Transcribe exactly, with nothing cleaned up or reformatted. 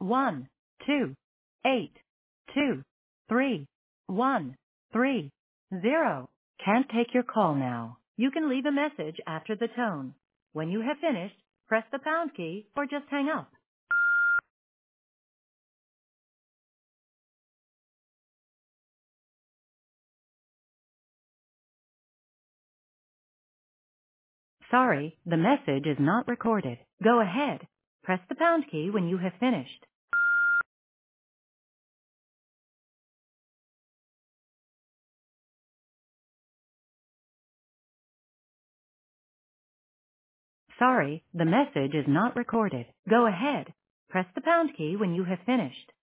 one, two, eight, two, three, one, three, zero. Can't take your call now. You can leave a message after the tone. When you have finished, press the pound key or just hang up. Sorry, the message is not recorded. Go ahead. Press the pound key when you have finished. Sorry, the message is not recorded. Go ahead. Press the pound key when you have finished.